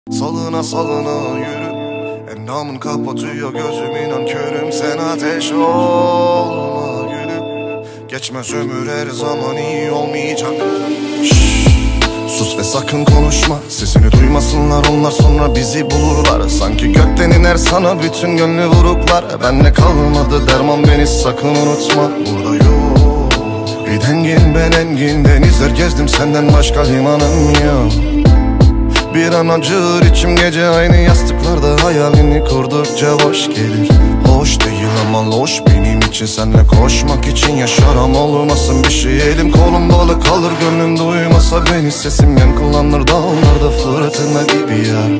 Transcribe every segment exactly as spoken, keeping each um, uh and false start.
Salına salına yürü, endamın kapatıyor gözüm, inan körüm. Sen ateş olma gülüm, geçmez ömür, her zaman iyi olmayacak. Şşş, sus ve sakın konuşma, sesini duymasınlar onlar, sonra bizi bulurlar. Sanki gökten iner sana bütün gönlü vuruklar. Bende kalmadı derman, beni sakın unutma. Burada yok bir dengin, ben engin denizler gezdim, senden başka limanım yok. Bir an acır içim gece, aynı yastıklarda hayalini kurdukça boş gelir. Hoş değil ama loş benim için, senle koşmak için yaşarım, olmasın bir şey. Elim kolum bağlı kalır, gönlüm duymasa beni, sesim yankılanır dağlarda fırtına gibi ya.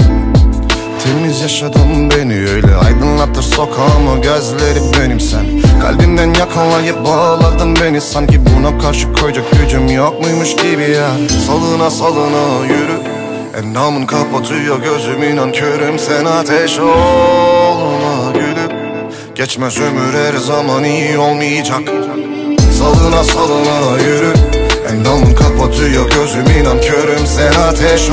Temiz yaşadım beni, öyle aydınlatır sokağımı gözlerim benim sen. Kalbimden yakalayıp bağladın beni, sanki buna karşı koyacak gücüm yok muymuş gibi ya. Salına salına yürü, endamın kapatıyor gözüm, inan körüm. Sen ateş olma gülüm, geçmez ömür, her zaman iyi olmayacak. Salına salına yürü, endamın kapatıyor gözüm, inan körüm. Sen ateş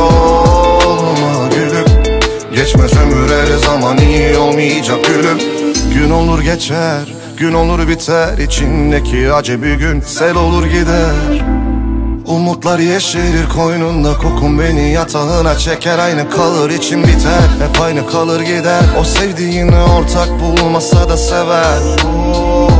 olma gülüm, geçmez ömür, her zaman iyi olmayacak gülüm. Gün olur geçer, gün olur biter, içindeki acı bir gün sel olur gider. Umutlar yeşerir koynunda, kokun beni yatağına çeker. Aynı kalır içim biter, hep aynı kalır gider. O sevdiğini ortak bulmasa da sever. Oh,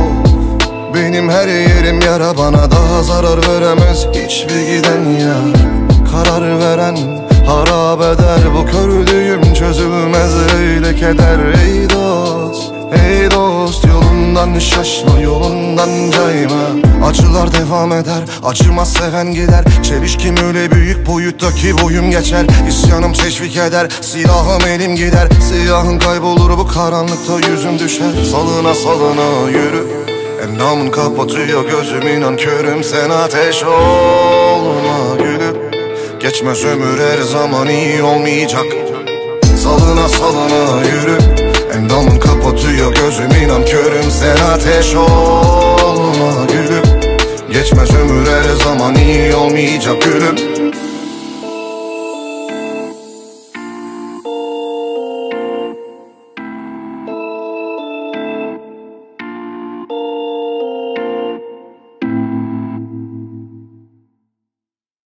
benim her yerim yara, bana daha zarar veremez hiçbir giden yar. Karar veren harap eder, bu kördüğüm çözülmez öyle keder. Ey dost, ey dost, yolundan şaşma, yolundan cayma. Acılar devam eder, acımaz seven gider. Çelişkim öyle büyük boyuttaki boyum geçer. İsyanım teşvik eder, silahım elim gider. Siyahın kaybolur bu karanlıkta, yüzüm düşer. Salına salına yürü, endamın kapatıyor gözüm, inan körüm. Sen ateş olma gülüm, geçmez ömür, her zaman iyi olmayacak. Salına salına yürü, endamın kapatıyor gözüm, inan körüm. Sen ateş olma gülüm, geçmez ömür, her zaman iyi olmayacak gülüm.